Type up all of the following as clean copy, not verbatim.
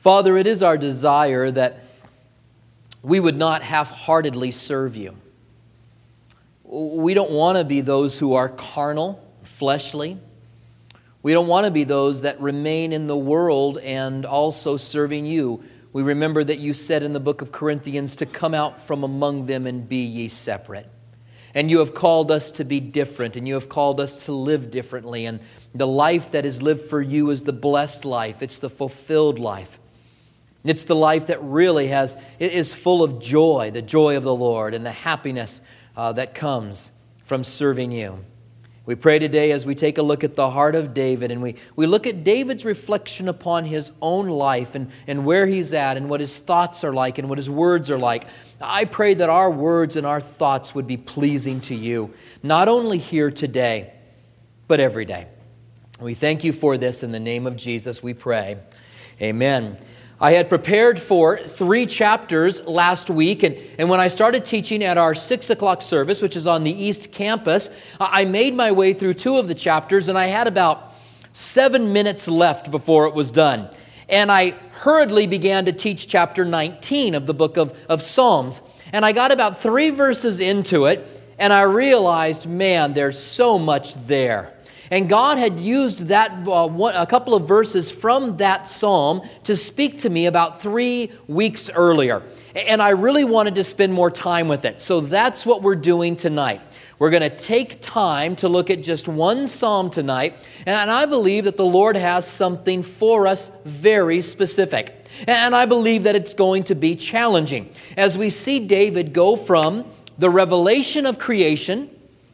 Father, it is our desire that we would not half-heartedly serve you. We don't want to be those who are carnal, fleshly. We don't want to be those that remain in the world and also serving you. We remember that you said in the book of Corinthians to come out from among them and be ye separate. And you have called us to be different, and you have called us to live differently. And the life that is lived for you is the blessed life. It's the fulfilled life. It's the life that really is full of joy, the joy of the Lord, and the happiness that comes from serving you. We pray today as we take a look at the heart of David, and we look at David's reflection upon his own life and where he's at and what his thoughts are like and what his words are like. I pray that our words and our thoughts would be pleasing to you, not only here today, but every day. We thank you for this. In the name of Jesus, we pray. Amen. I had prepared for 3 chapters last week, and when I started teaching at our 6 o'clock service, which is on the East Campus, I made my way through 2 of the chapters, and I had about 7 minutes left before it was done. And I hurriedly began to teach chapter 19 of the book of Psalms. And I got about 3 verses into it, and I realized, man, there's so much there. And God had used that a couple of verses from that psalm to speak to me about 3 weeks earlier. And I really wanted to spend more time with it. So that's what we're doing tonight. We're going to take time to look at just one psalm tonight. And I believe that the Lord has something for us very specific. And I believe that it's going to be challenging. As we see David go from the revelation of creation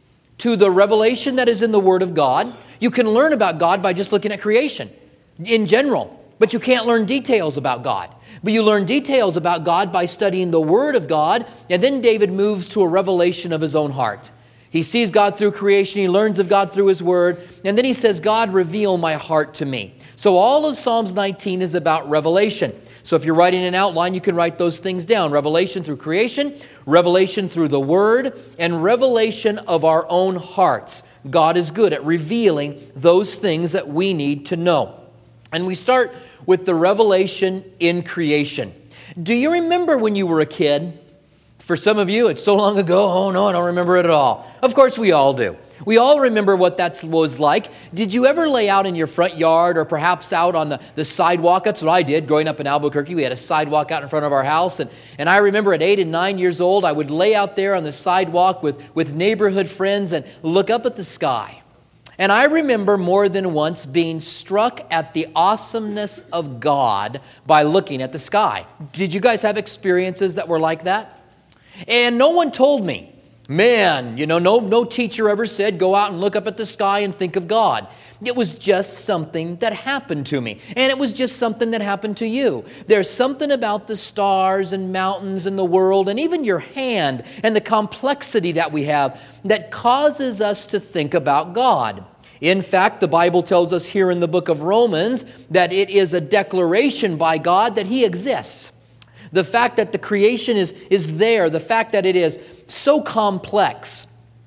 to the revelation that is in the Word of God. You can learn about God by just looking at creation in general, but you can't learn details about God. But you learn details about God by studying the Word of God, and then David moves to a revelation of his own heart. He sees God through creation, he learns of God through His Word, and then he says, God, reveal my heart to me. So all of Psalms 19 is about revelation. So if you're writing an outline, you can write those things down. Revelation through creation, revelation through the Word, and revelation of our own hearts. God is good at revealing those things that we need to know. And we start with the revelation in creation. Do you remember when you were a kid? For some of you, it's so long ago, oh no, I don't remember it at all. Of course we all do. We all remember what that was like. Did you ever lay out in your front yard or perhaps out on the sidewalk? That's what I did growing up in Albuquerque. We had a sidewalk out in front of our house. And I remember at 8 and 9 years old, I would lay out there on the sidewalk with neighborhood friends and look up at the sky. And I remember more than once being struck at the awesomeness of God by looking at the sky. Did you guys have experiences that were like that? And no one told me. Man, no teacher ever said, go out and look up at the sky and think of God. It was just something that happened to me. And it was just something that happened to you. There's something about the stars and mountains and the world and even your hand and the complexity that we have that causes us to think about God. In fact, the Bible tells us here in the book of Romans that it is a declaration by God that He exists. The fact that the creation is there, the fact that it is so complex.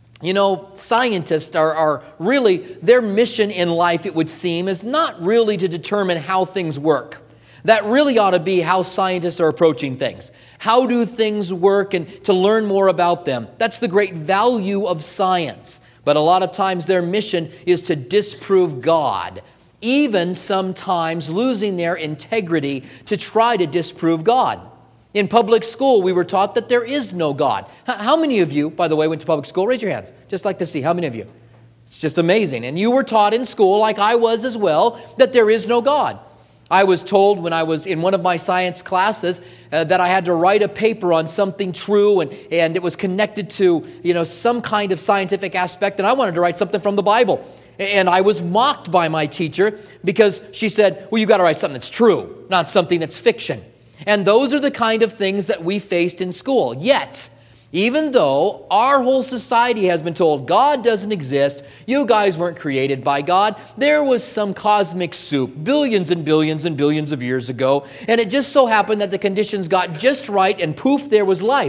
Scientists are really, their mission in life, it would seem, is not really to determine how things work. That really ought to be how scientists are approaching things. How do things work and to learn more about them. That's the great value of science. But a lot of times their mission is to disprove God, even sometimes losing their integrity to try to disprove God. In public school, we were taught that there is no God. How many of you, by the way, went to public school? Raise your hands. Just like to see. How many of you? It's just amazing. And you were taught in school, like I was as well, that there is no God. I was told when I was in one of my science classes that I had to write a paper on something true, and it was connected to some kind of scientific aspect, and I wanted to write something from the Bible. And I was mocked by my teacher because she said, well, you've got to write something that's true, not something that's fiction. And those are the kind of things that we faced in school. Yet, even though our whole society has been told God doesn't exist, you guys weren't created by God, there was some cosmic soup billions and billions and billions of years ago, and it just so happened that the conditions got just right, and poof, there was life.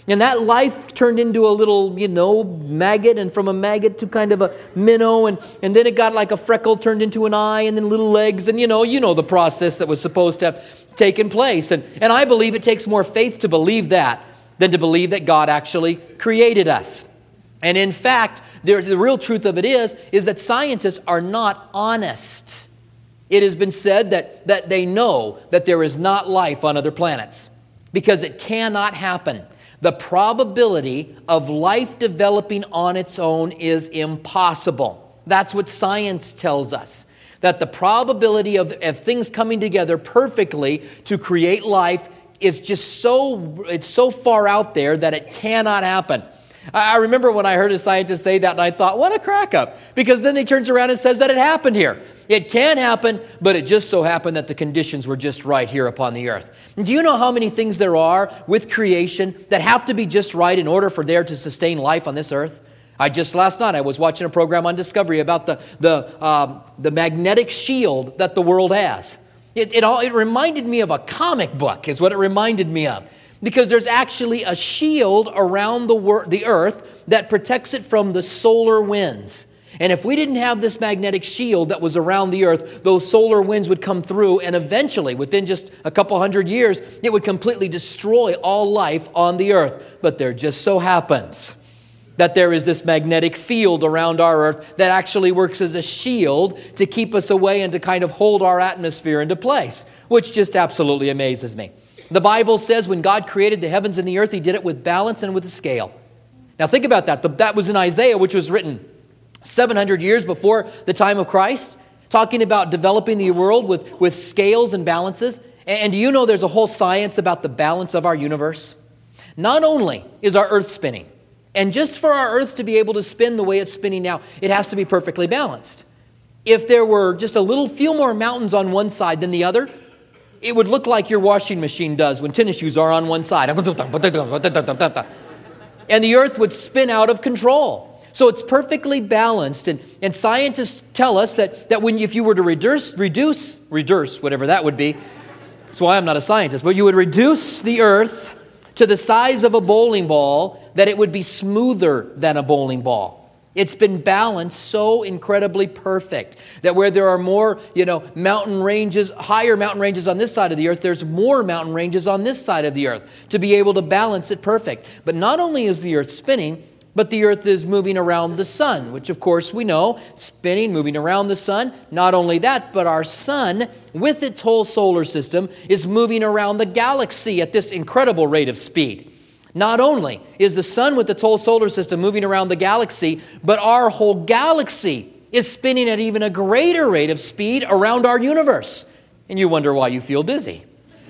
And that life turned into a little, maggot, and from a maggot to kind of a minnow, and then it got like a freckle turned into an eye, and then little legs, and you know the process that was supposed to have taken place. And I believe it takes more faith to believe that than to believe that God actually created us. And in fact, the real truth of it is that scientists are not honest. It has been said that they know that there is not life on other planets because it cannot happen. The probability of life developing on its own is impossible. That's what science tells us. That the probability of things coming together perfectly to create life is just so far out there that it cannot happen. I remember when I heard a scientist say that, and I thought, what a crack up. Because then he turns around and says that it happened here. It can happen, but it just so happened that the conditions were just right here upon the earth. And do you know how many things there are with creation that have to be just right in order for there to sustain life on this earth? Last night I was watching a program on Discovery about the magnetic shield that the world has. It reminded me of a comic book, is what it reminded me of. Because there's actually a shield around the earth that protects it from the solar winds. And if we didn't have this magnetic shield that was around the earth, those solar winds would come through, and eventually, within just a couple hundred years, it would completely destroy all life on the earth. But there just so happens that there is this magnetic field around our earth that actually works as a shield to keep us away and to kind of hold our atmosphere into place, which just absolutely amazes me. The Bible says when God created the heavens and the earth, He did it with balance and with a scale. Now think about that. That was in Isaiah, which was written 700 years before the time of Christ, talking about developing the world with scales and balances. And do you know there's a whole science about the balance of our universe? Not only is our earth spinning, and just for our earth to be able to spin the way it's spinning now, it has to be perfectly balanced. If there were just few more mountains on one side than the other, it would look like your washing machine does when tennis shoes are on one side. And the earth would spin out of control. So it's perfectly balanced. And scientists tell us that if you were to reduce, whatever that would be, that's why I'm not a scientist, but you would reduce the earth to the size of a bowling ball, that it would be smoother than a bowling ball. It's been balanced so incredibly perfect that where there are more, mountain ranges, higher mountain ranges on this side of the earth, there's more mountain ranges on this side of the earth to be able to balance it perfect. But not only is the earth spinning, but the earth is moving around the sun, which of course we know, spinning, moving around the sun. Not only that, but our sun, with its whole solar system, is moving around the galaxy at this incredible rate of speed. Not only is the sun with its whole solar system moving around the galaxy, but our whole galaxy is spinning at even a greater rate of speed around our universe. And you wonder why you feel dizzy.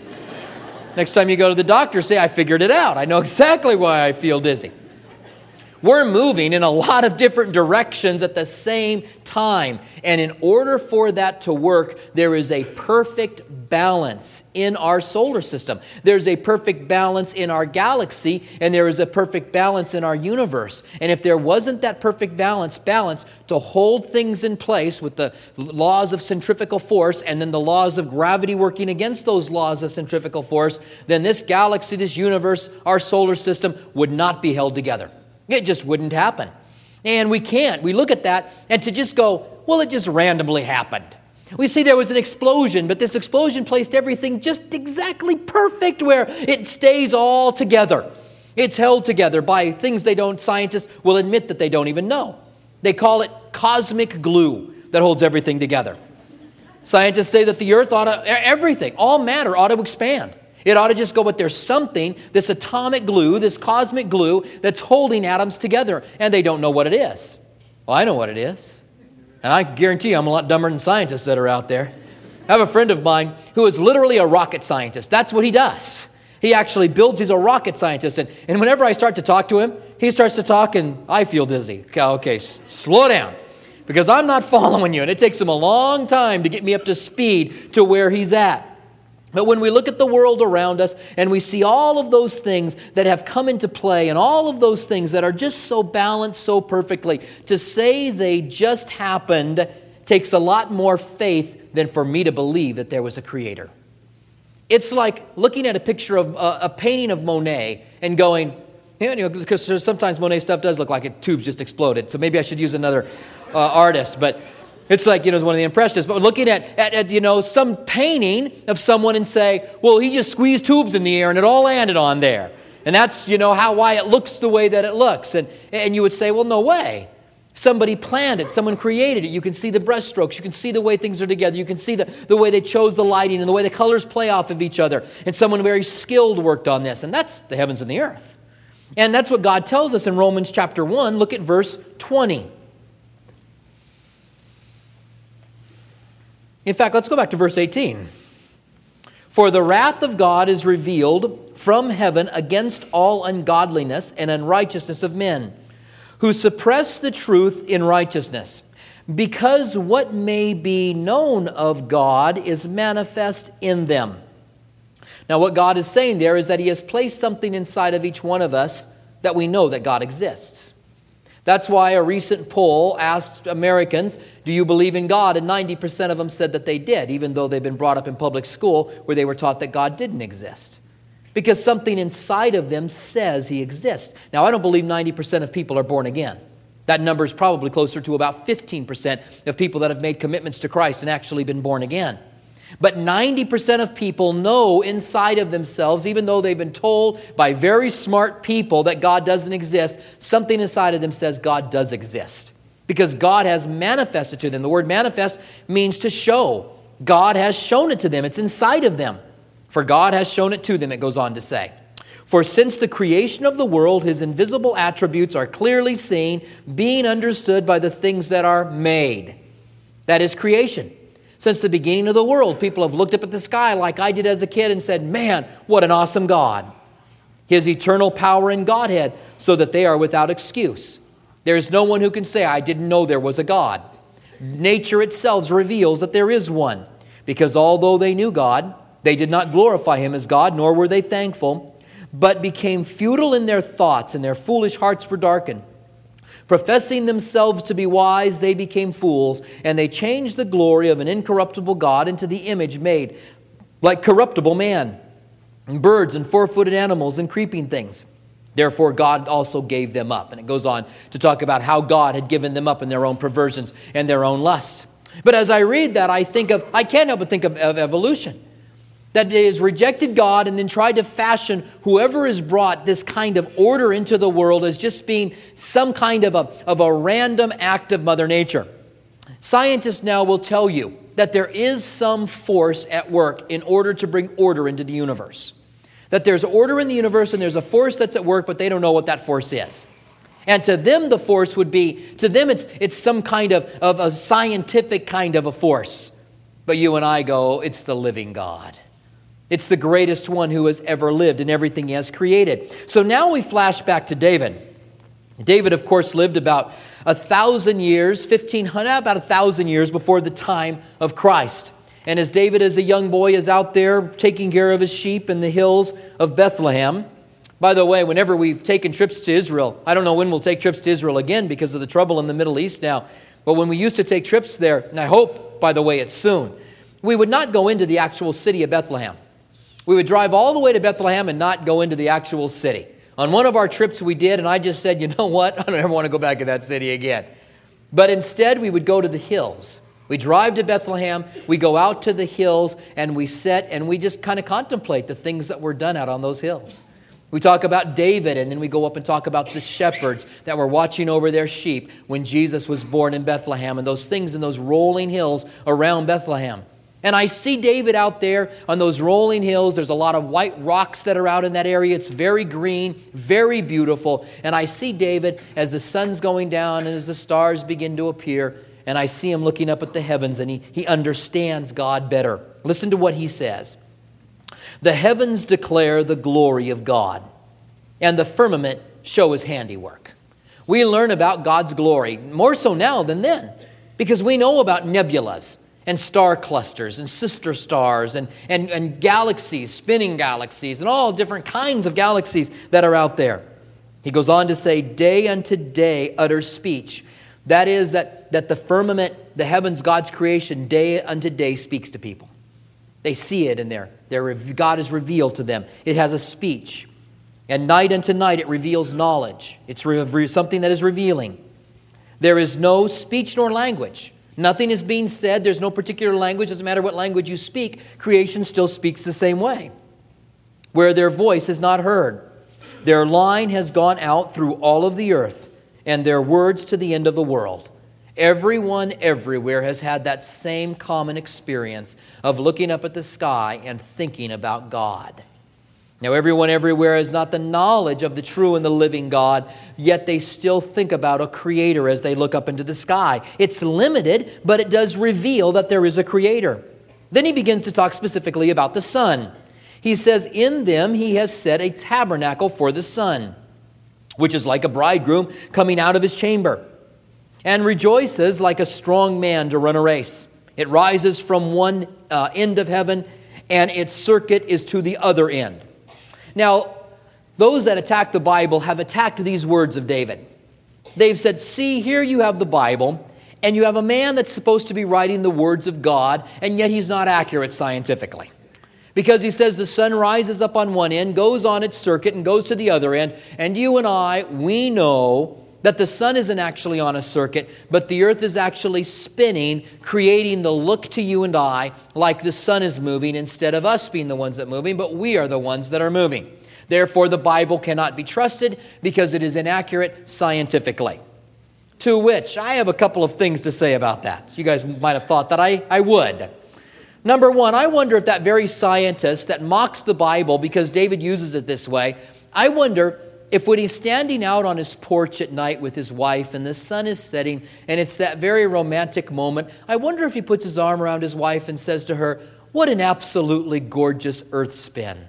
Next time you go to the doctor, say, I figured it out. I know exactly why I feel dizzy. We're moving in a lot of different directions at the same time. And in order for that to work, there is a perfect balance in our solar system. There's a perfect balance in our galaxy, and there is a perfect balance in our universe. And if there wasn't that perfect balance to hold things in place with the laws of centrifugal force and then the laws of gravity working against those laws of centrifugal force, then this galaxy, this universe, our solar system would not be held together. It just wouldn't happen. And we can't. We look at that and to just go, well, it just randomly happened. We see there was an explosion, but this explosion placed everything just exactly perfect where it stays all together. It's held together by things scientists will admit that they don't even know. They call it cosmic glue that holds everything together. Scientists say that the earth all matter ought to expand. It ought to just go, but there's something, this atomic glue, this cosmic glue, that's holding atoms together, and they don't know what it is. Well, I know what it is. And I guarantee you I'm a lot dumber than scientists that are out there. I have a friend of mine who is literally a rocket scientist. That's what he does. He actually he's a rocket scientist. And whenever I start to talk to him, he starts to talk and I feel dizzy. Okay, slow down. Because I'm not following you. And it takes him a long time to get me up to speed to where he's at. But when we look at the world around us and we see all of those things that have come into play and all of those things that are just so balanced so perfectly, to say they just happened takes a lot more faith than for me to believe that there was a creator. It's like looking at a picture of a painting of Monet and going, Because sometimes Monet stuff does look like a tube's just exploded. So maybe I should use another artist. But it's like, it's one of the Impressionists. But looking at some painting of someone and say, well, he just squeezed tubes in the air and it all landed on there. And that's, why it looks the way that it looks. And you would say, well, no way. Somebody planned it. Someone created it. You can see the brushstrokes. You can see the way things are together. You can see the way they chose the lighting and the way the colors play off of each other. And someone very skilled worked on this. And that's the heavens and the earth. And that's what God tells us in Romans chapter 1. Look at verse 20. In fact, let's go back to verse 18. For the wrath of God is revealed from heaven against all ungodliness and unrighteousness of men, who suppress the truth in righteousness, because what may be known of God is manifest in them. Now, what God is saying there is that He has placed something inside of each one of us that we know that God exists. That's why a recent poll asked Americans, do you believe in God? And 90% of them said that they did, even though they've been brought up in public school where they were taught that God didn't exist. Because something inside of them says He exists. Now, I don't believe 90% of people are born again. That number is probably closer to about 15% of people that have made commitments to Christ and actually been born again. But 90% of people know inside of themselves, even though they've been told by very smart people that God doesn't exist, something inside of them says God does exist. Because God has manifested to them. The word manifest means to show. God has shown it to them. It's inside of them. For God has shown it to them, it goes on to say. For since the creation of the world, His invisible attributes are clearly seen, being understood by the things that are made. That is creation. Since the beginning of the world, people have looked up at the sky like I did as a kid and said, man, what an awesome God. His eternal power and Godhead, so that they are without excuse. There is no one who can say, I didn't know there was a God. Nature itself reveals that there is one. Because although they knew God, they did not glorify Him as God, nor were they thankful, but became futile in their thoughts, and their foolish hearts were darkened. Professing themselves to be wise, they became fools, and they changed the glory of an incorruptible God into the image made like corruptible man, and birds and four-footed animals and creeping things. Therefore God also gave them up. And it goes on to talk about how God had given them up in their own perversions and their own lusts. But as I read that, I can't help but think of evolution. That it has rejected God and then tried to fashion whoever has brought this kind of order into the world as just being some kind of a random act of Mother Nature. Scientists now will tell you that there is some force at work in order to bring order into the universe. That there's order in the universe and there's a force that's at work, but they don't know what that force is. And to them, the force would be, to them it's some kind of a scientific kind of a force. But you and I go, it's the living God. It's the greatest one who has ever lived in everything He has created. So now we flash back to David. David, of course, lived about 1,000 years, 1,500, about 1,000 years before the time of Christ. And as David, as a young boy, is out there taking care of his sheep in the hills of Bethlehem. By the way, whenever we've taken trips to Israel, I don't know when we'll take trips to Israel again because of the trouble in the Middle East now. But when we used to take trips there, and I hope, by the way, it's soon, we would not go into the actual city of Bethlehem. We would drive all the way to Bethlehem and not go into the actual city. On one of our trips we did, and I just said, you know what? I don't ever want to go back to that city again. But instead, we would go to the hills. We drive to Bethlehem, we go out to the hills, and we sit and we just kind of contemplate the things that were done out on those hills. We talk about David, and then we go up and talk about the shepherds that were watching over their sheep when Jesus was born in Bethlehem, and those things in those rolling hills around Bethlehem. And I see David out there on those rolling hills. There's a lot of white rocks that are out in that area. It's very green, very beautiful. And I see David as the sun's going down and as the stars begin to appear. And I see him looking up at the heavens, and he understands God better. Listen to what he says. The heavens declare the glory of God, and the firmament show His handiwork. We learn about God's glory, more so now than then, because we know about nebulas and star clusters and sister stars and galaxies, spinning galaxies, and all different kinds of galaxies that are out there. He goes on to say, day unto day utters speech. That is that the firmament, the heavens, God's creation, day unto day speaks to people. They see it in there. God is revealed to them. It has a speech. And night unto night it reveals knowledge. It's something that is revealing. There is no speech nor language. Nothing is being said. There's no particular language. Doesn't matter what language you speak. Creation still speaks the same way. Where their voice is not heard. Their line has gone out through all of the earth, and their words to the end of the world. Everyone everywhere has had that same common experience of looking up at the sky and thinking about God. Now, everyone everywhere has not the knowledge of the true and the living God, yet they still think about a creator as they look up into the sky. It's limited, but it does reveal that there is a creator. Then he begins to talk specifically about the sun. He says, in them he has set a tabernacle for the sun, which is like a bridegroom coming out of his chamber, and rejoices like a strong man to run a race. It rises from one end of heaven, and its circuit is to the other end. Now, those that attack the Bible have attacked these words of David. They've said, see, here you have the Bible, and you have a man that's supposed to be writing the words of God, and yet he's not accurate scientifically. Because he says the sun rises up on one end, goes on its circuit, and goes to the other end. And you and I, we know that the sun isn't actually on a circuit, but the earth is actually spinning, creating the look to you and I like the sun is moving instead of us being the ones that are moving, but we are the ones that are moving. Therefore, the Bible cannot be trusted because it is inaccurate scientifically. To which, I have a couple of things to say about that. You guys might have thought that I would. Number one, I wonder if that very scientist that mocks the Bible because David uses it this way, I wonder if when he's standing out on his porch at night with his wife and the sun is setting and it's that very romantic moment, I wonder if he puts his arm around his wife and says to her, what an absolutely gorgeous earth spin.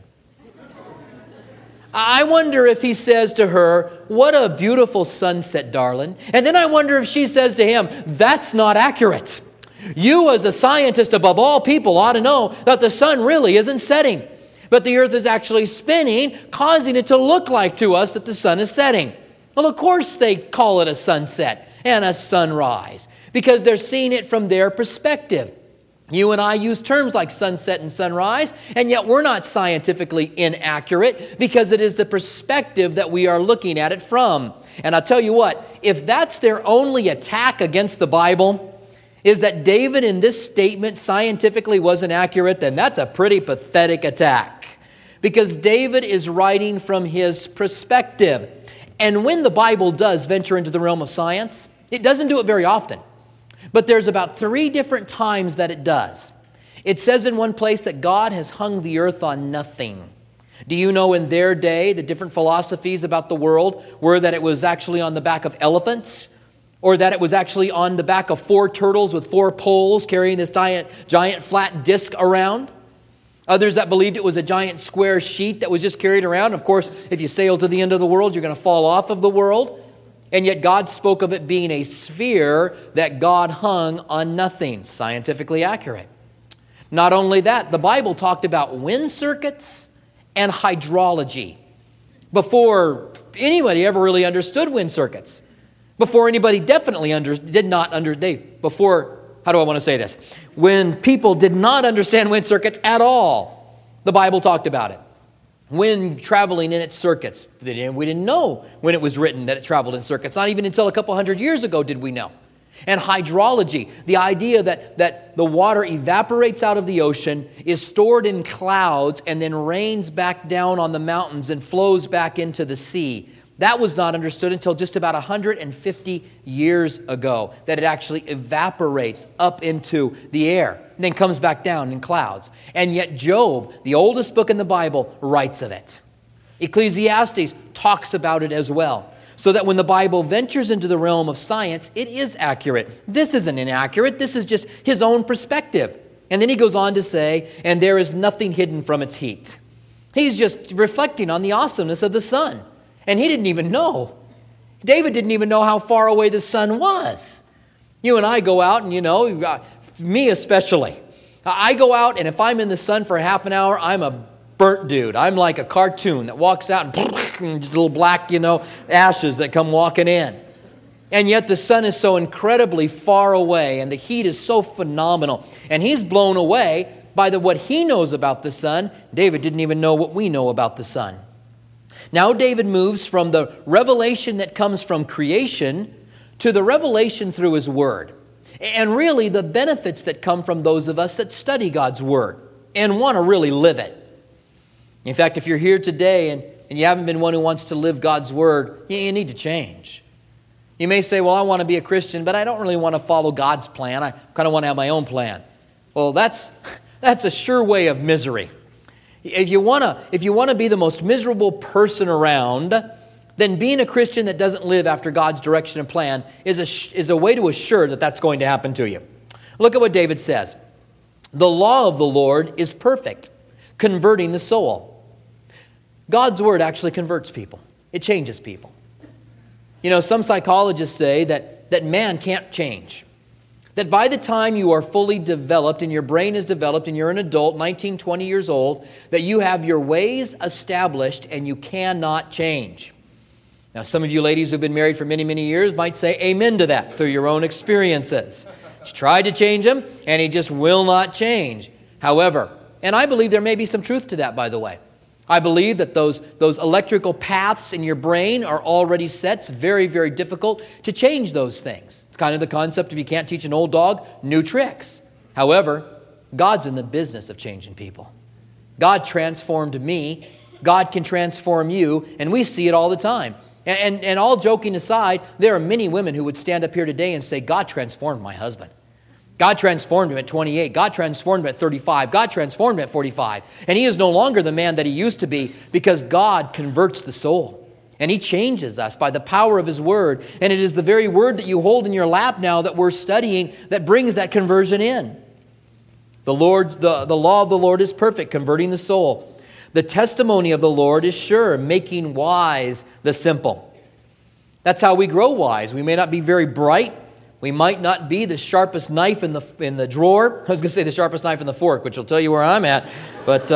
I wonder if he says to her, what a beautiful sunset, darling. And then I wonder if she says to him, that's not accurate. You as a scientist above all people ought to know that the sun really isn't setting. But the earth is actually spinning, causing it to look like to us that the sun is setting. Well, of course they call it a sunset and a sunrise because they're seeing it from their perspective. You and I use terms like sunset and sunrise, and yet we're not scientifically inaccurate because it is the perspective that we are looking at it from. And I'll tell you what, if that's their only attack against the Bible, is that David in this statement scientifically wasn't accurate, then that's a pretty pathetic attack. Because David is writing from his perspective. And when the Bible does venture into the realm of science, it doesn't do it very often. But there's about 3 different times that it does. It says in one place that God has hung the earth on nothing. Do you know in their day, the different philosophies about the world were that it was actually on the back of elephants, or that it was actually on the back of 4 turtles with 4 poles carrying this giant flat disc around? Others that believed it was a giant square sheet that was just carried around. Of course, if you sail to the end of the world, you're going to fall off of the world. And yet God spoke of it being a sphere that God hung on nothing. Scientifically accurate. Not only that, the Bible talked about wind circuits and hydrology before anybody ever really understood wind circuits. Before anybody definitely when people did not understand wind circuits at all, the Bible talked about it. Wind traveling in its circuits. We didn't know when it was written that it traveled in circuits. Not even until a couple hundred years ago did we know. And hydrology, the idea that the water evaporates out of the ocean, is stored in clouds, and then rains back down on the mountains and flows back into the sea. That was not understood until just about 150 years ago, that it actually evaporates up into the air and then comes back down in clouds. And yet Job, the oldest book in the Bible, writes of it. Ecclesiastes talks about it as well. So that when the Bible ventures into the realm of science, it is accurate. This isn't inaccurate. This is just his own perspective. And then he goes on to say, and there is nothing hidden from its heat. He's just reflecting on the awesomeness of the sun. And he didn't even know. David didn't even know how far away the sun was. You and I go out and, me especially. I go out and if I'm in the sun for half an hour, I'm a burnt dude. I'm like a cartoon that walks out and just little black, ashes that come walking in. And yet the sun is so incredibly far away and the heat is so phenomenal. And he's blown away by what he knows about the sun. David didn't even know what we know about the sun. Now David moves from the revelation that comes from creation to the revelation through his word. And really the benefits that come from those of us that study God's word and want to really live it. In fact, if you're here today and you haven't been one who wants to live God's word, you need to change. You may say, well, I want to be a Christian, but I don't really want to follow God's plan. I kind of want to have my own plan. Well, that's a sure way of misery. If you want to be the most miserable person around, then being a Christian that doesn't live after God's direction and plan is a way to assure that that's going to happen to you. Look at what David says. The law of the Lord is perfect, converting the soul. God's word actually converts people. It changes people. You know, some psychologists say that man can't change. That by the time you are fully developed and your brain is developed and you're an adult, 19, 20 years old, that you have your ways established and you cannot change. Now, some of you ladies who've been married for many, many years might say amen to that through your own experiences. She tried to change him and he just will not change. However, and I believe there may be some truth to that, by the way. I believe that those electrical paths in your brain are already set. It's very, very difficult to change those things. It's kind of the concept of you can't teach an old dog new tricks. However, God's in the business of changing people. God transformed me. God can transform you, and we see it all the time. And all joking aside, there are many women who would stand up here today and say, God transformed my husband. God transformed him at 28. God transformed him at 35. God transformed him at 45. And he is no longer the man that he used to be because God converts the soul. And he changes us by the power of his word. And it is the very word that you hold in your lap now that we're studying that brings that conversion in. The law of the Lord is perfect, converting the soul. The testimony of the Lord is sure, making wise the simple. That's how we grow wise. We may not be very bright. We might not be the sharpest knife in the drawer. I was going to say the sharpest knife in the fork, which will tell you where I'm at. But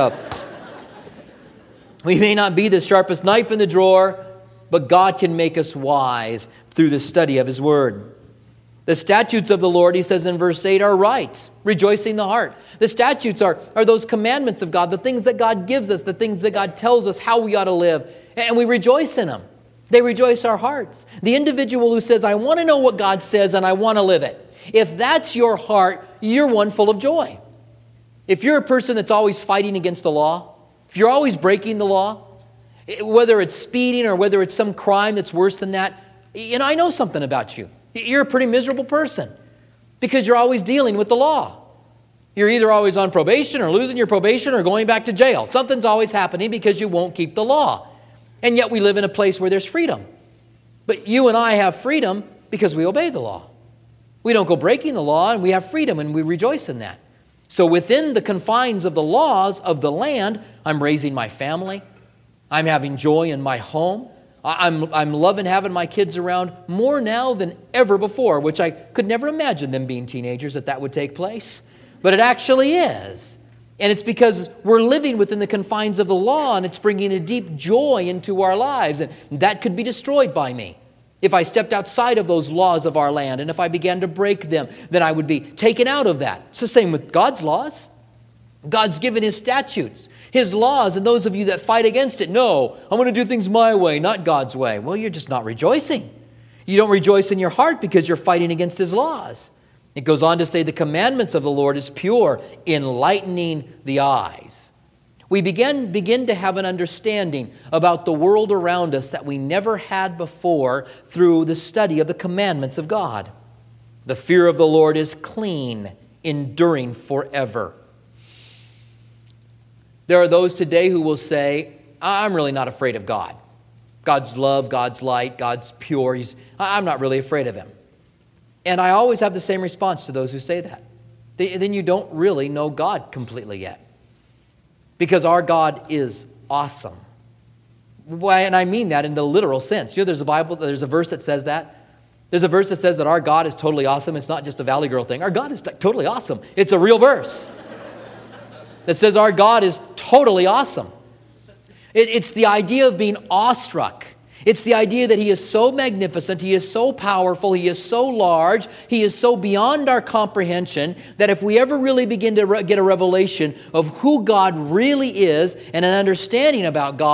we may not be the sharpest knife in the drawer, but God can make us wise through the study of his word. The statutes of the Lord, he says in verse 8, are right, rejoicing the heart. The statutes are those commandments of God, the things that God gives us, the things that God tells us how we ought to live, and we rejoice in them. They rejoice our hearts. The individual who says, I want to know what God says and I want to live it. If that's your heart, you're one full of joy. If you're a person that's always fighting against the law, if you're always breaking the law, whether it's speeding or whether it's some crime that's worse than that, I know something about you. You're a pretty miserable person because you're always dealing with the law. You're either always on probation or losing your probation or going back to jail. Something's always happening because you won't keep the law. And yet we live in a place where there's freedom. But you and I have freedom because we obey the law. We don't go breaking the law, and we have freedom, and we rejoice in that. So within the confines of the laws of the land, I'm raising my family. I'm having joy in my home. I'm loving having my kids around more now than ever before, which I could never imagine them being teenagers that would take place. But it actually is. And it's because we're living within the confines of the law, and it's bringing a deep joy into our lives. And that could be destroyed by me. If I stepped outside of those laws of our land, and if I began to break them, then I would be taken out of that. It's the same with God's laws. God's given his statutes, his laws, and those of you that fight against it, no, I'm going to do things my way, not God's way. Well, you're just not rejoicing. You don't rejoice in your heart because you're fighting against his laws. It goes on to say the commandments of the Lord is pure, enlightening the eyes. We begin to have an understanding about the world around us that we never had before through the study of the commandments of God. The fear of the Lord is clean, enduring forever. There are those today who will say, I'm really not afraid of God. God's love, God's light, God's pure. I'm not really afraid of him. And I always have the same response to those who say that. Then you don't really know God completely yet. Because our God is awesome. And I mean that in the literal sense. There's a verse that says that. There's a verse that says that our God is totally awesome. It's not just a Valley Girl thing. Our God is totally awesome. It's a real verse that says our God is totally awesome. It's the idea of being awestruck. It's the idea that he is so magnificent, he is so powerful, he is so large, he is so beyond our comprehension that if we ever really begin to get a revelation of who God really is and an understanding about God,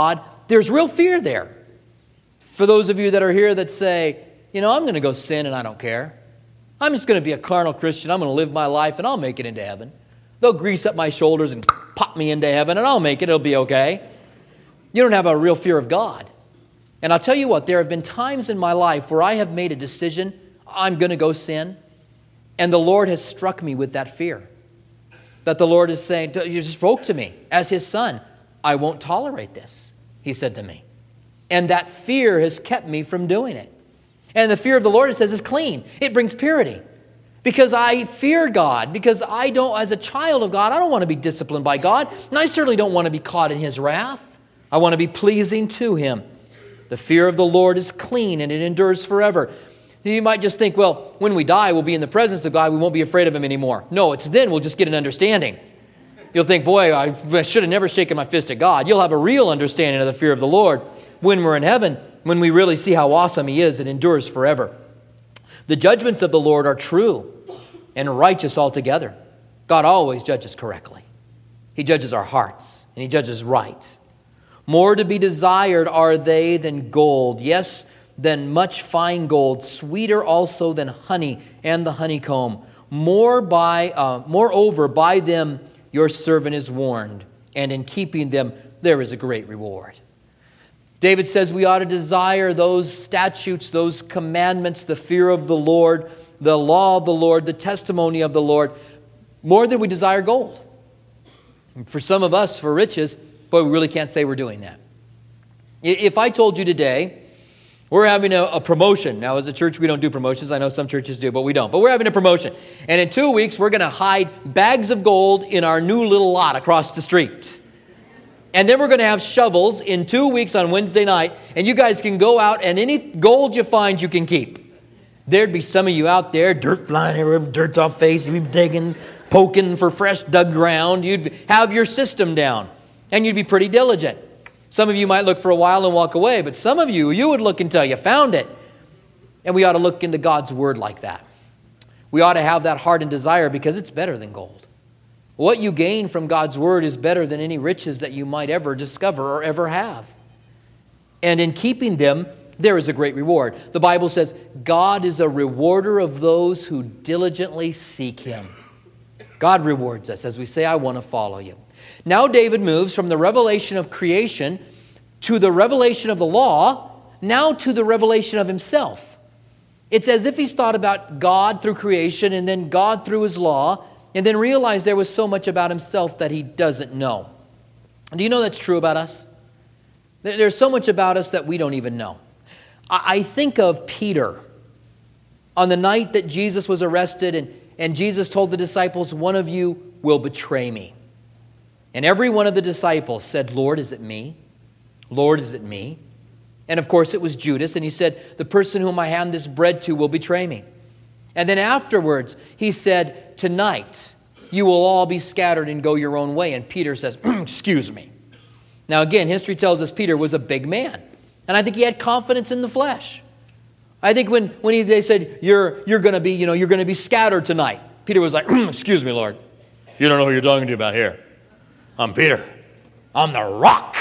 There's real fear there. For those of you that are here that say, I'm going to go sin and I don't care. I'm just going to be a carnal Christian. I'm going to live my life and I'll make it into heaven. They'll grease up my shoulders and pop me into heaven and I'll make it. It'll be okay. You don't have a real fear of God. And I'll tell you what, there have been times in my life where I have made a decision, I'm going to go sin, and the Lord has struck me with that fear. That the Lord is saying, you spoke to me as His Son, I won't tolerate this, He said to me. And that fear has kept me from doing it. And the fear of the Lord, it says, is clean. It brings purity. Because I fear God, because I don't, as a child of God, I don't want to be disciplined by God, and I certainly don't want to be caught in His wrath. I want to be pleasing to Him. The fear of the Lord is clean and it endures forever. You might just think, well, when we die, we'll be in the presence of God. We won't be afraid of Him anymore. No, it's then we'll just get an understanding. You'll think, boy, I should have never shaken my fist at God. You'll have a real understanding of the fear of the Lord when we're in heaven, when we really see how awesome He is. It endures forever. The judgments of the Lord are true and righteous altogether. God always judges correctly. He judges our hearts and He judges right. More to be desired are they than gold, yes, than much fine gold, sweeter also than honey and the honeycomb. Moreover, by them your servant is warned, and in keeping them there is a great reward. David says we ought to desire those statutes, those commandments, the fear of the Lord, the law of the Lord, the testimony of the Lord, more than we desire gold. And for some of us, for riches, but we really can't say we're doing that. If I told you today, we're having a promotion. Now, as a church, we don't do promotions. I know some churches do, but we don't. But we're having a promotion. And in 2 weeks, we're going to hide bags of gold in our new little lot across the street. And then we're going to have shovels in 2 weeks on Wednesday night. And you guys can go out and any gold you find, you can keep. There'd be some of you out there, dirt flying everywhere, dirt's off face. You'd be digging, poking for fresh dug ground. You'd have your system down. And you'd be pretty diligent. Some of you might look for a while and walk away, but some of you would look until you found it. And we ought to look into God's Word like that. We ought to have that heart and desire because it's better than gold. What you gain from God's Word is better than any riches that you might ever discover or ever have. And in keeping them, there is a great reward. The Bible says, God is a rewarder of those who diligently seek Him. God rewards us as we say, I want to follow you. Now David moves from the revelation of creation to the revelation of the law, now to the revelation of himself. It's as if he's thought about God through creation and then God through His law, and then realized there was so much about himself that he doesn't know. Do you know that's true about us? There's so much about us that we don't even know. I think of Peter on the night that Jesus was arrested and Jesus told the disciples, one of you will betray me. And every one of the disciples said, Lord, is it me? Lord, is it me? And of course it was Judas, and he said, the person whom I hand this bread to will betray me. And then afterwards, he said, tonight you will all be scattered and go your own way. And Peter says, excuse me. Now again, history tells us Peter was a big man. And I think he had confidence in the flesh. I think when they said, you're going to be scattered tonight. Peter was like, excuse me, Lord. You don't know who you're talking to about here. I'm Peter. I'm the rock.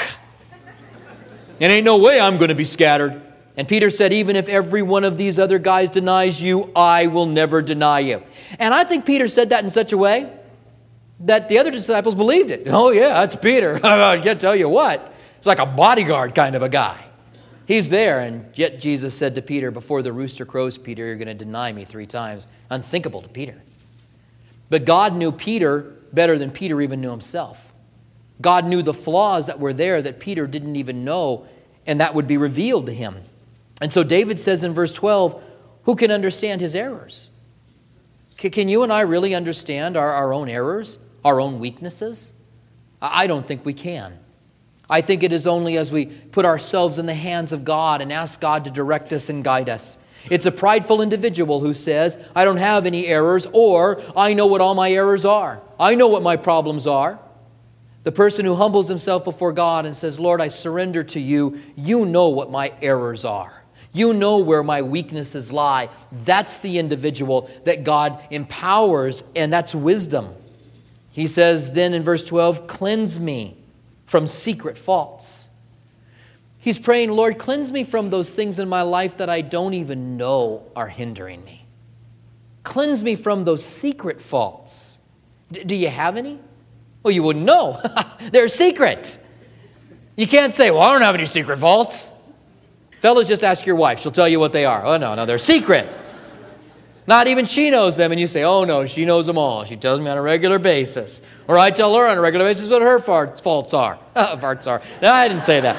And ain't no way I'm going to be scattered. And Peter said, even if every one of these other guys denies you, I will never deny you. And I think Peter said that in such a way that the other disciples believed it. Oh yeah, that's Peter. I can't tell you what. It's like a bodyguard kind of a guy. He's there, and yet Jesus said to Peter, before the rooster crows, Peter, you're going to deny me 3 times. Unthinkable to Peter. But God knew Peter better than Peter even knew himself. God knew the flaws that were there that Peter didn't even know, and that would be revealed to him. And so David says in verse 12, who can understand his errors? Can you and I really understand our own errors, our own weaknesses? I don't think we can. I think it is only as we put ourselves in the hands of God and ask God to direct us and guide us. It's a prideful individual who says, I don't have any errors, or I know what all my errors are. I know what my problems are. The person who humbles himself before God and says, Lord, I surrender to you. You know what my errors are. You know where my weaknesses lie. That's the individual that God empowers, and that's wisdom. He says then in verse 12, cleanse me from secret faults. He's praying, Lord, cleanse me from those things in my life that I don't even know are hindering me. Cleanse me from those secret faults. Do you have any? Well, you wouldn't know. They're secret. You can't say, well, I don't have any secret faults. Fellas, just ask your wife. She'll tell you what they are. Oh, no, they're secret. Not even she knows them. And you say, oh, no, she knows them all. She tells me on a regular basis. Or I tell her on a regular basis what her faults are. Farts are. No, I didn't say that.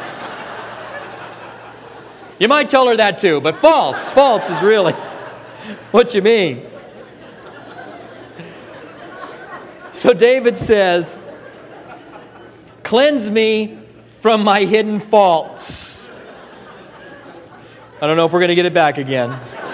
You might tell her that too, but faults is really what you mean. So David says, cleanse me from my hidden faults. I don't know if we're going to get it back again.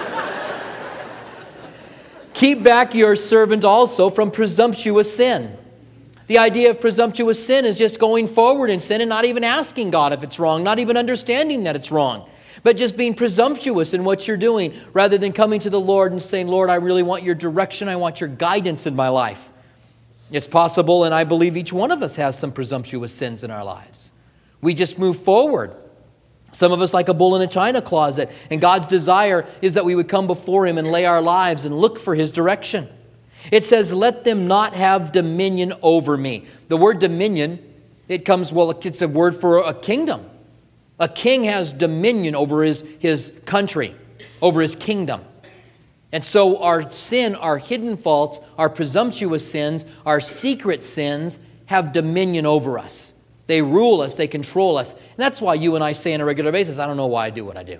Keep back your servant also from presumptuous sin. The idea of presumptuous sin is just going forward in sin and not even asking God if it's wrong, not even understanding that it's wrong, but just being presumptuous in what you're doing rather than coming to the Lord and saying, Lord, I really want your direction. I want your guidance in my life. It's possible, and I believe each one of us has some presumptuous sins in our lives. We just move forward. Some of us like a bull in a china closet, and God's desire is that we would come before Him and lay our lives and look for His direction. It says, let them not have dominion over me. The word dominion, it's a word for a kingdom. A king has dominion over his country, over his kingdom. And so our sin, our hidden faults, our presumptuous sins, our secret sins have dominion over us. They rule us, they control us. And that's why you and I say on a regular basis, I don't know why I do what I do.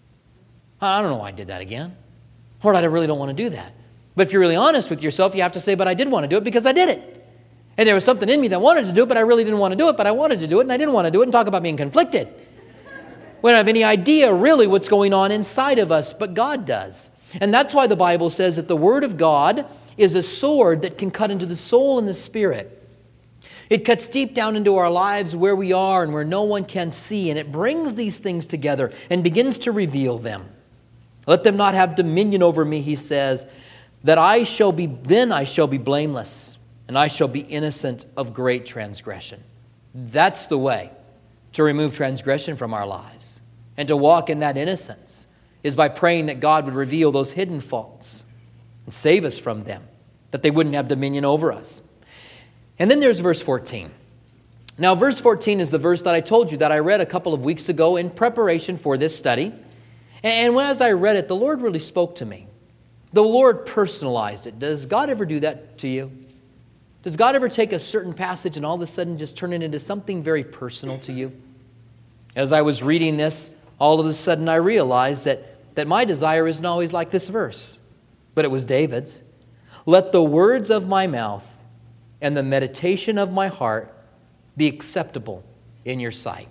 I don't know why I did that again. Lord, I really don't want to do that. But if you're really honest with yourself, you have to say, but I did want to do it because I did it. And there was something in me that wanted to do it, but I really didn't want to do it, but I wanted to do it, and I didn't want to do it, and talk about being conflicted. We don't have any idea really what's going on inside of us, but God does. And that's why the Bible says that the Word of God is a sword that can cut into the soul and the spirit. It cuts deep down into our lives where we are and where no one can see, and it brings these things together and begins to reveal them. Let them not have dominion over me, he says, that I shall be blameless, and I shall be innocent of great transgression. That's the way to remove transgression from our lives. And to walk in that innocence is by praying that God would reveal those hidden faults and save us from them, that they wouldn't have dominion over us. And then there's verse 14. Now, verse 14 is the verse that I told you that I read a couple of weeks ago in preparation for this study. And as I read it, the Lord really spoke to me. The Lord personalized it. Does God ever do that to you? Does God ever take a certain passage and all of a sudden just turn it into something very personal to you? As I was reading this, all of a sudden I realized that my desire isn't always like this verse, but it was David's. Let the words of my mouth and the meditation of my heart be acceptable in your sight.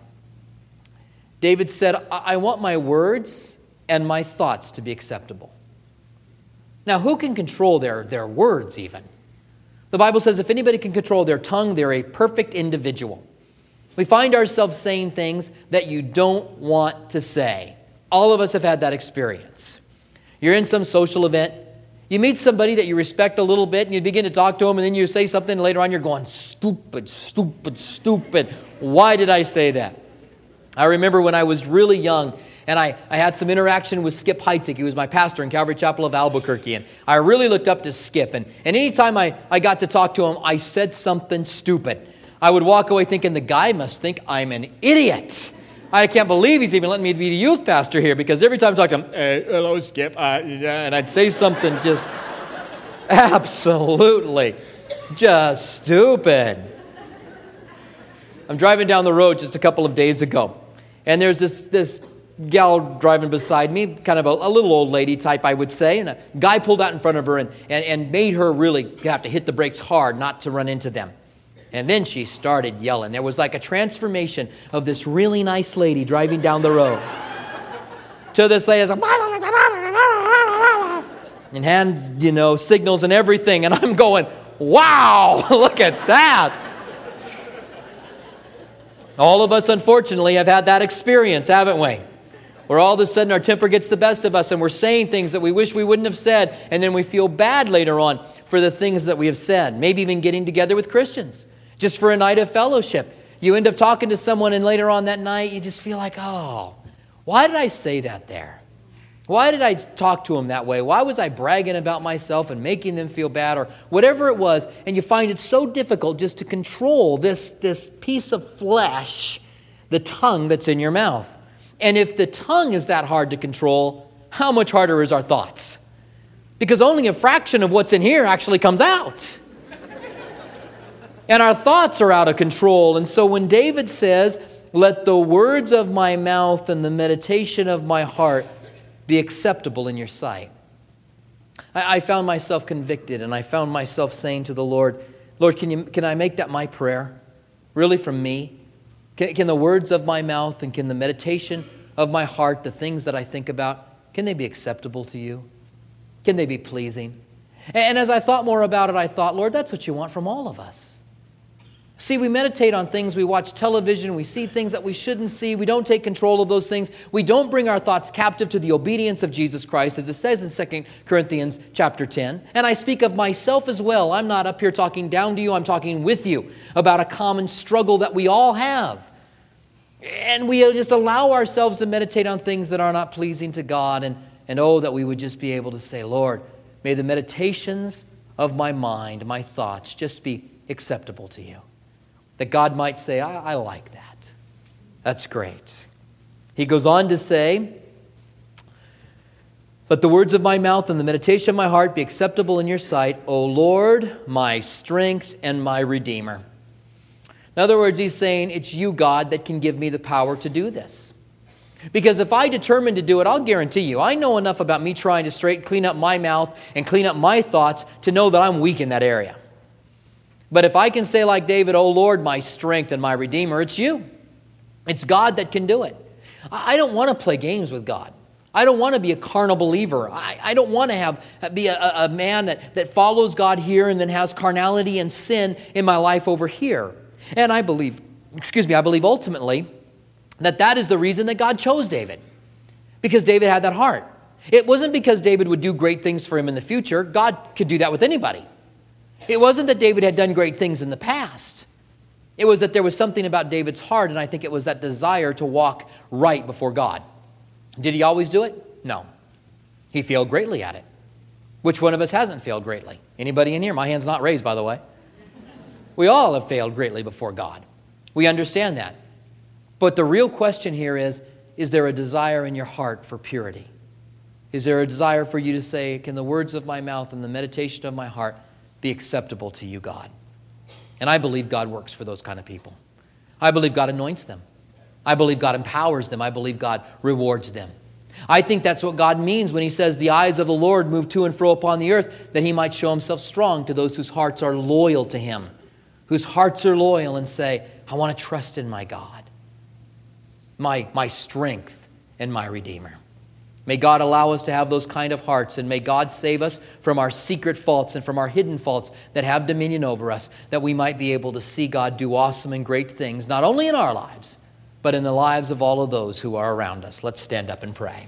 David said, I want my words and my thoughts to be acceptable. Now, who can control their words even? The Bible says if anybody can control their tongue, they're a perfect individual. We find ourselves saying things that you don't want to say. All of us have had that experience. You're in some social event. You meet somebody that you respect a little bit, and you begin to talk to them, and then you say something, and later on you're going, stupid, stupid, stupid. Why did I say that? I remember when I was really young, and I had some interaction with Skip Heitzig. He was my pastor in Calvary Chapel of Albuquerque, and I really looked up to Skip. And anytime I got to talk to him, I said something stupid. I would walk away thinking, the guy must think I'm an idiot. I can't believe he's even letting me be the youth pastor here, because every time I talk to him, hey, hello, Skip, and I'd say something just absolutely just stupid. I'm driving down the road just a couple of days ago, and there's this gal driving beside me, kind of a little old lady type, I would say, and a guy pulled out in front of her and made her really have to hit the brakes hard not to run into them. And then she started yelling. There was like a transformation of this really nice lady driving down the road to this lady and hand, signals and everything. And I'm going, wow, look at that. All of us, unfortunately, have had that experience, haven't we? Where all of a sudden our temper gets the best of us and we're saying things that we wish we wouldn't have said, and then we feel bad later on for the things that we have said. Maybe even getting together with Christians just for a night of fellowship. You end up talking to someone, and later on that night, you just feel like, oh, why did I say that there? Why did I talk to them that way? Why was I bragging about myself and making them feel bad or whatever it was? And you find it so difficult just to control this piece of flesh, the tongue that's in your mouth. And if the tongue is that hard to control, how much harder is our thoughts? Because only a fraction of what's in here actually comes out. And our thoughts are out of control. And so when David says, let the words of my mouth and the meditation of my heart be acceptable in your sight. I found myself convicted, and I found myself saying to the Lord, Lord, can I make that my prayer? Really from me? Can the words of my mouth and can the meditation of my heart, the things that I think about, can they be acceptable to you? Can they be pleasing? And as I thought more about it, I thought, Lord, that's what you want from all of us. See, we meditate on things, we watch television, we see things that we shouldn't see, we don't take control of those things, we don't bring our thoughts captive to the obedience of Jesus Christ, as it says in 2 Corinthians chapter 10. And I speak of myself as well. I'm not up here talking down to you, I'm talking with you about a common struggle that we all have. And we just allow ourselves to meditate on things that are not pleasing to God, and oh, that we would just be able to say, Lord, may the meditations of my mind, my thoughts, just be acceptable to you. That God might say, I like that. That's great. He goes on to say, let the words of my mouth and the meditation of my heart be acceptable in your sight, O Lord, my strength and my Redeemer. In other words, he's saying, it's you, God, that can give me the power to do this. Because if I determine to do it, I'll guarantee you, I know enough about me trying to clean up my mouth and clean up my thoughts to know that I'm weak in that area. But if I can say like David, oh Lord, my strength and my Redeemer, it's you. It's God that can do it. I don't want to play games with God. I don't want to be a carnal believer. I don't want to be a man that follows God here and then has carnality and sin in my life over here. And I believe ultimately that is the reason that God chose David. Because David had that heart. It wasn't because David would do great things for him in the future. God could do that with anybody. It wasn't that David had done great things in the past. It was that there was something about David's heart, and I think it was that desire to walk right before God. Did he always do it? No. He failed greatly at it. Which one of us hasn't failed greatly? Anybody in here? My hand's not raised, by the way. We all have failed greatly before God. We understand that. But the real question here is there a desire in your heart for purity? Is there a desire for you to say, can the words of my mouth and the meditation of my heart be acceptable to you, God? And I believe God works for those kind of people. I believe God anoints them. I believe God empowers them. I believe God rewards them. I think that's what God means when he says the eyes of the Lord move to and fro upon the earth, that he might show himself strong to those whose hearts are loyal to him, whose hearts are loyal and say, I want to trust in my God, my strength and my Redeemer. May God allow us to have those kind of hearts, and may God save us from our secret faults and from our hidden faults that have dominion over us, that we might be able to see God do awesome and great things, not only in our lives, but in the lives of all of those who are around us. Let's stand up and pray.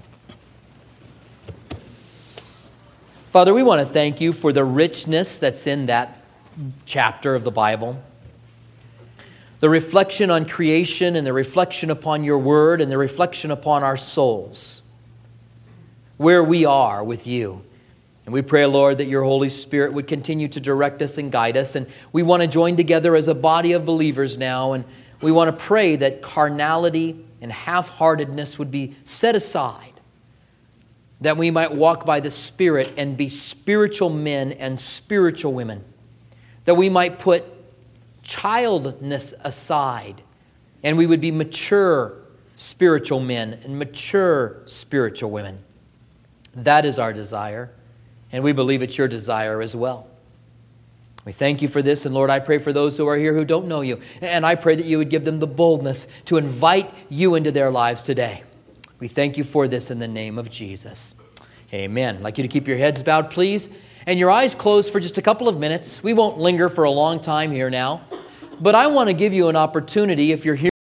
Father, we want to thank you for the richness that's in that chapter of the Bible. The reflection on creation and the reflection upon your word and the reflection upon our souls, where we are with you. And we pray, Lord, that your Holy Spirit would continue to direct us and guide us. And we want to join together as a body of believers now. And we want to pray that carnality and half-heartedness would be set aside, that we might walk by the Spirit and be spiritual men and spiritual women, that we might put childness aside and we would be mature spiritual men and mature spiritual women. That is our desire, and we believe it's your desire as well. We thank you for this, and Lord, I pray for those who are here who don't know you, and I pray that you would give them the boldness to invite you into their lives today. We thank you for this in the name of Jesus. Amen. I'd like you to keep your heads bowed, please, and your eyes closed for just a couple of minutes. We won't linger for a long time here now, but I want to give you an opportunity, if you're here